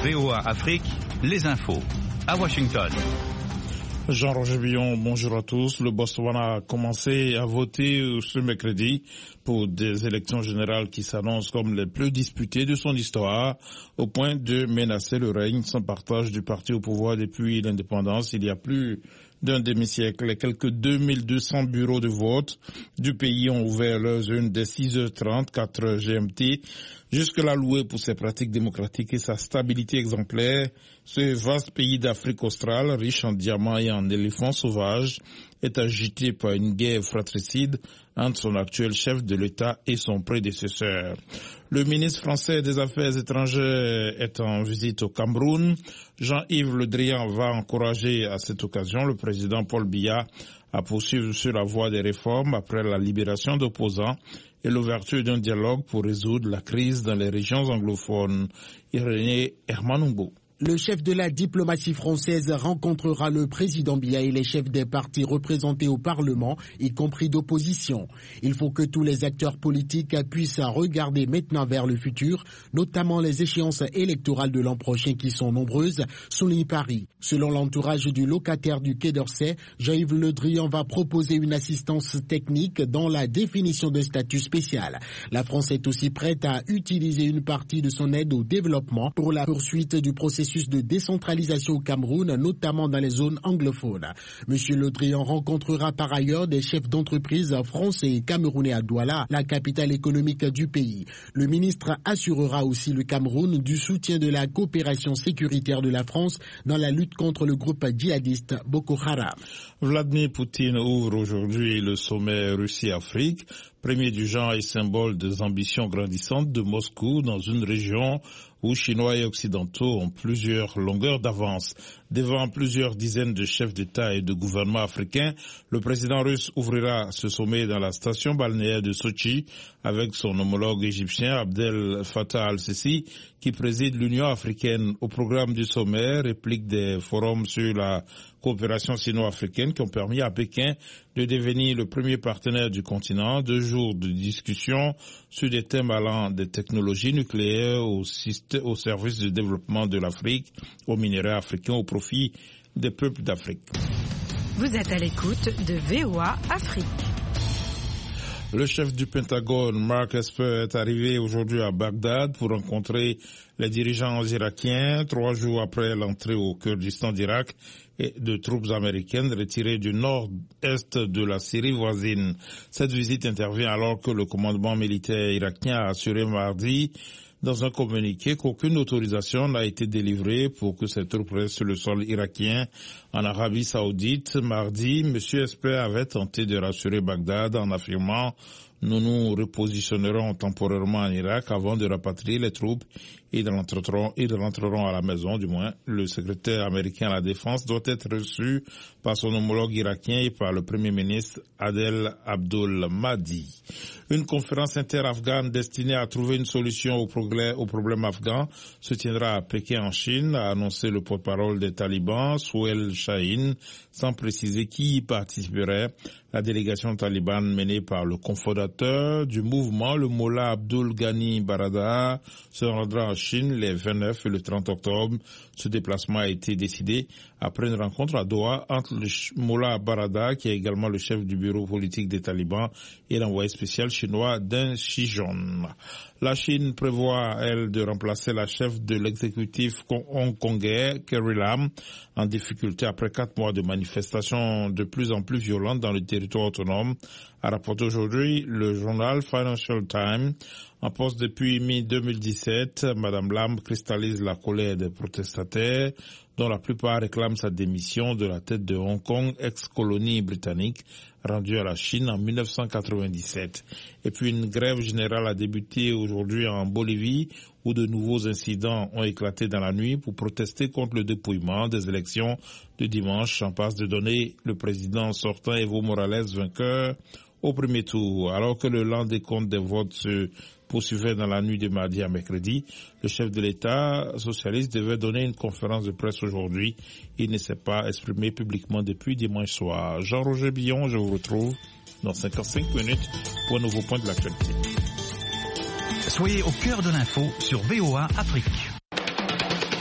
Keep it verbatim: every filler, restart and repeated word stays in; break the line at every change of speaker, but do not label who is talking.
V O A Afrique, les infos. À Washington.
Jean-Roger Billon, bonjour à tous. Le Botswana a commencé à voter ce mercredi pour des élections générales qui s'annoncent comme les plus disputées de son histoire, au point de menacer le règne sans partage du parti au pouvoir depuis l'indépendance il y a plus d'un demi-siècle. Les quelques deux mille deux cents bureaux de vote du pays ont ouvert leurs urnes dès six heures trente, quatre heures G M T. Jusque-là loué pour ses pratiques démocratiques et sa stabilité exemplaire, ce vaste pays d'Afrique australe, riche en diamants et en éléphants sauvages, est agité par une guerre fratricide entre son actuel chef de l'État et son prédécesseur. Le ministre français des Affaires étrangères est en visite au Cameroun. Jean-Yves Le Drian va encourager à cette occasion le président Paul Biya à poursuivre sur la voie des réformes après la libération d'opposants et l'ouverture d'un dialogue pour résoudre la crise dans les régions anglophones. Irénée Hermanumbo.
Le chef de la diplomatie française rencontrera le président Biya et les chefs des partis représentés au Parlement, y compris d'opposition. Il faut que tous les acteurs politiques puissent regarder maintenant vers le futur, notamment les échéances électorales de l'an prochain qui sont nombreuses, souligne Paris. Selon l'entourage du locataire du Quai d'Orsay, Jean-Yves Le Drian va proposer une assistance technique dans la définition d'un statut spécial. La France est aussi prête à utiliser une partie de son aide au développement pour la poursuite du processus de décentralisation au Cameroun, notamment dans les zones anglophones. Monsieur Le Drian rencontrera par ailleurs des chefs d'entreprise français et camerounais à Douala, la capitale économique du pays. Le ministre assurera aussi le Cameroun du soutien de la coopération sécuritaire de la France dans la lutte contre le groupe djihadiste Boko Haram.
Vladimir Poutine ouvre aujourd'hui le sommet Russie-Afrique, premier du genre et symbole des ambitions grandissantes de Moscou dans une région où Chinois et Occidentaux ont plusieurs longueurs d'avance. Devant plusieurs dizaines de chefs d'État et de gouvernements africains, le président russe ouvrira ce sommet dans la station balnéaire de Sochi avec son homologue égyptien Abdel Fattah al-Sisi qui préside l'Union africaine. Au programme du sommet, réplique des forums sur la coopération sino-africaine qui ont permis à Pékin de devenir le premier partenaire du continent. Deux jours de discussion sur des thèmes allant des technologies nucléaires au, système, au service du développement de l'Afrique, aux minéraux africains, au profit des peuples d'Afrique.
Vous êtes à l'écoute de V O A Afrique.
Le chef du Pentagone, Mark Esper, est arrivé aujourd'hui à Bagdad pour rencontrer les dirigeants irakiens, trois jours après l'entrée au Kurdistan d'Irak et de troupes américaines retirées du nord-est de la Syrie voisine. Cette visite intervient alors que le commandement militaire irakien a assuré mardi dans un communiqué qu'aucune autorisation n'a été délivrée pour que ces troupes restent sur le sol irakien. En Arabie Saoudite, mardi, M. Esper avait tenté de rassurer Bagdad en affirmant « Nous nous repositionnerons temporairement en Irak avant de rapatrier les troupes et de rentreront, et de rentreront à la maison, du moins. Le secrétaire américain à la Défense doit être reçu par son homologue irakien et par le Premier ministre Adel Abdul Mahdi. Une conférence inter-afghane destinée à trouver une solution au, progrès, au problème afghan se tiendra à Pékin en Chine, a annoncé le porte-parole des talibans, Souhail Shahin, sans préciser qui y participerait. La délégation talibane menée par le cofondateur du mouvement, le Mollah Abdul Ghani Baradar, se rendra en Chine les vingt-neuf et le trente octobre. Ce déplacement a été décidé après une rencontre à Doha entre le Mollah Baradar, qui est également le chef du bureau politique des talibans, et l'envoyé spécial chinois Deng Xijun. La Chine prévoit, elle, de remplacer la chef de l'exécutif hongkongais, Carrie Lam, en difficulté après quatre mois de manifestations de plus en plus violentes dans le territoire autonome, a rapporté aujourd'hui le journal Financial Times. En poste depuis mi deux mille dix-sept, Madame Lam cristallise la colère des protestataires, dont la plupart réclament sa démission de la tête de Hong Kong, ex-colonie britannique, rendue à la Chine en mille neuf cent quatre-vingt-dix-sept. Et puis une grève générale a débuté aujourd'hui en Bolivie, où de nouveaux incidents ont éclaté dans la nuit pour protester contre le dépouillement des élections de dimanche, en passe de donner le président sortant Evo Morales vainqueur au premier tour. Alors que le lent décompte des votes se poursuivait dans la nuit de mardi à mercredi, le chef de l'État socialiste devait donner une conférence de presse aujourd'hui. Il ne s'est pas exprimé publiquement depuis dimanche soir. Jean-Roger Billon, je vous retrouve dans cinquante-cinq minutes pour un nouveau point de l'actualité.
Soyez au cœur de l'info sur V O A Afrique.